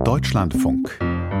Deutschlandfunk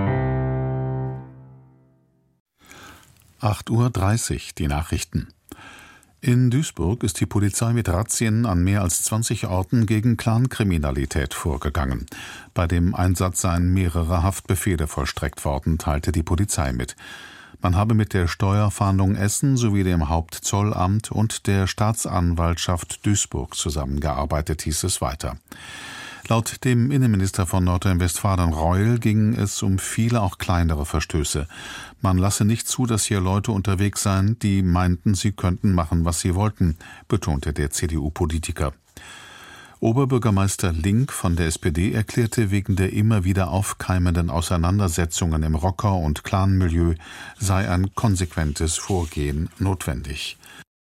8:30 Uhr, die Nachrichten. In Duisburg ist die Polizei mit Razzien an mehr als 20 Orten gegen Clankriminalität vorgegangen. Bei dem Einsatz seien mehrere Haftbefehle vollstreckt worden, teilte die Polizei mit. Man habe mit der Steuerfahndung Essen sowie dem Hauptzollamt und der Staatsanwaltschaft Duisburg zusammengearbeitet, hieß es weiter. Laut dem Innenminister von Nordrhein-Westfalen Reul ging es um viele auch kleinere Verstöße. Man lasse nicht zu, dass hier Leute unterwegs seien, die meinten, sie könnten machen, was sie wollten, betonte der CDU-Politiker. Oberbürgermeister Link von der SPD erklärte, wegen der immer wieder aufkeimenden Auseinandersetzungen im Rocker- und Clanmilieu sei ein konsequentes Vorgehen notwendig.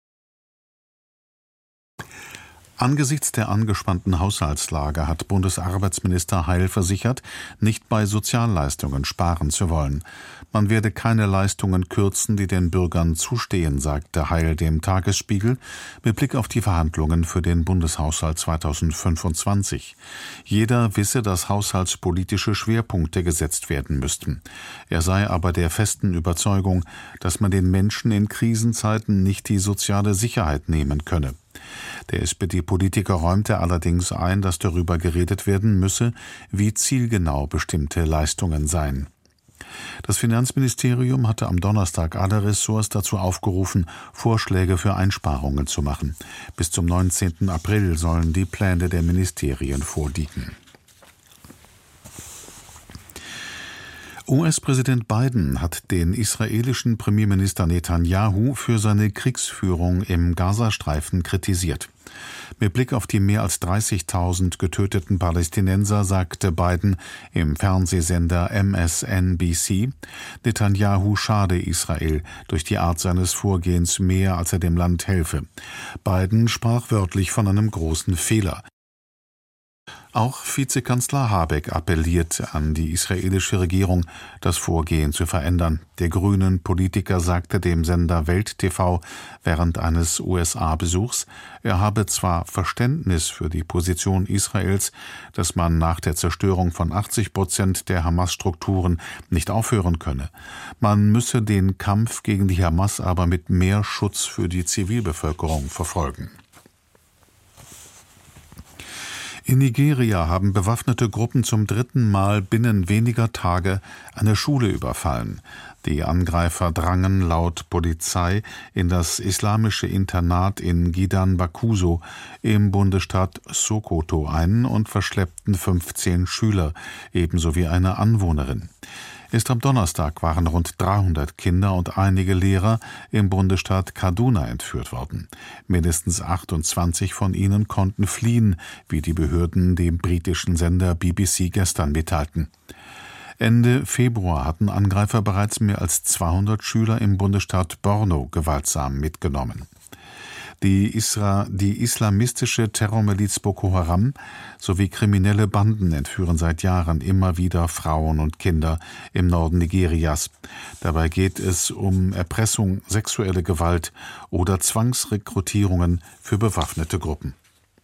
Angesichts der angespannten Haushaltslage hat Bundesarbeitsminister Heil versichert, nicht bei Sozialleistungen sparen zu wollen. Man werde keine Leistungen kürzen, die den Bürgern zustehen, sagte Heil dem Tagesspiegel mit Blick auf die Verhandlungen für den Bundeshaushalt 2025. Jeder wisse, dass haushaltspolitische Schwerpunkte gesetzt werden müssten. Er sei aber der festen Überzeugung, dass man den Menschen in Krisenzeiten nicht die soziale Sicherheit nehmen könne. Der SPD-Politiker räumte allerdings ein, dass darüber geredet werden müsse, wie zielgenau bestimmte Leistungen seien. Das Finanzministerium hatte am Donnerstag alle Ressorts dazu aufgerufen, Vorschläge für Einsparungen zu machen. Bis zum 19. April sollen die Pläne der Ministerien vorliegen. US-Präsident Biden hat den israelischen Premierminister Netanyahu für seine Kriegsführung im Gazastreifen kritisiert. Mit Blick auf die mehr als 30.000 getöteten Palästinenser sagte Biden im Fernsehsender MSNBC, Netanyahu schade Israel durch die Art seines Vorgehens mehr, als er dem Land helfe. Biden sprach wörtlich von einem großen Fehler. Auch Vizekanzler Habeck appelliert an die israelische Regierung, das Vorgehen zu verändern. Der Grünen-Politiker sagte dem Sender Welt TV während eines USA-Besuchs, er habe zwar Verständnis für die Position Israels, dass man nach der Zerstörung von 80% der Hamas-Strukturen nicht aufhören könne. Man müsse den Kampf gegen die Hamas aber mit mehr Schutz für die Zivilbevölkerung verfolgen. In Nigeria haben bewaffnete Gruppen zum 3. Mal binnen weniger Tage eine Schule überfallen. Die Angreifer drangen laut Polizei in das islamische Internat in Gidan-Bakuso im Bundesstaat Sokoto ein und verschleppten 15 Schüler, ebenso wie eine Anwohnerin. Erst am Donnerstag waren rund 300 Kinder und einige Lehrer im Bundesstaat Kaduna entführt worden. Mindestens 28 von ihnen konnten fliehen, wie die Behörden dem britischen Sender BBC gestern mitteilten. Ende Februar hatten Angreifer bereits mehr als 200 Schüler im Bundesstaat Borno gewaltsam mitgenommen. Die islamistische Terrormiliz Boko Haram sowie kriminelle Banden entführen seit Jahren immer wieder Frauen und Kinder im Norden Nigerias. Dabei geht es um Erpressung, sexuelle Gewalt oder Zwangsrekrutierungen für bewaffnete Gruppen.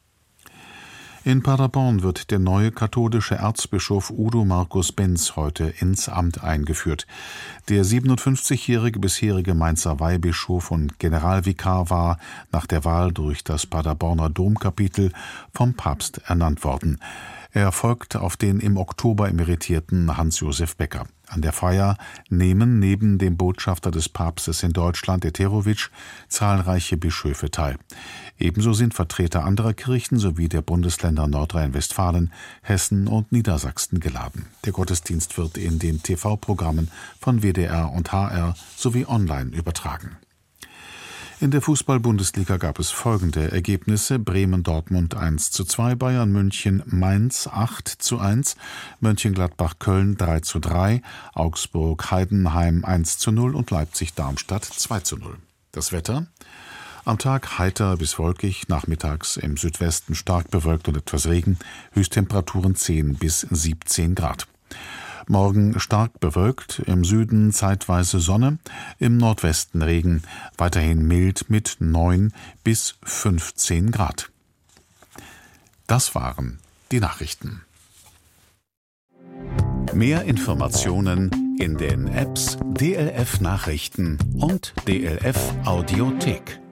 In Paderborn wird der neue katholische Erzbischof Udo Markus Benz heute ins Amt eingeführt. Der 57-jährige bisherige Mainzer Weihbischof und Generalvikar war nach der Wahl durch das Paderborner Domkapitel vom Papst ernannt worden. Er folgt auf den im Oktober emeritierten Hans-Josef Becker. An der Feier nehmen neben dem Botschafter des Papstes in Deutschland, Eterowitsch, zahlreiche Bischöfe teil. Ebenso sind Vertreter anderer Kirchen sowie der Bundesländer Nordrhein-Westfalen, Hessen und Niedersachsen geladen. Der Gottesdienst wird in den TV-Programmen von WDR und HR sowie online übertragen. In der Fußball-Bundesliga gab es folgende Ergebnisse: Bremen-Dortmund 1:2, Bayern-München-Mainz 8:1, Mönchengladbach-Köln 3:3, Augsburg-Heidenheim 1:0 und Leipzig-Darmstadt 2:0. Das Wetter: Am Tag heiter bis wolkig, nachmittags im Südwesten stark bewölkt und etwas Regen, Höchsttemperaturen 10 bis 17 Grad. Morgen stark bewölkt, im Süden zeitweise Sonne, im Nordwesten Regen, weiterhin mild mit 9 bis 15 Grad. Das waren die Nachrichten. Mehr Informationen in den Apps DLF Nachrichten und DLF Audiothek.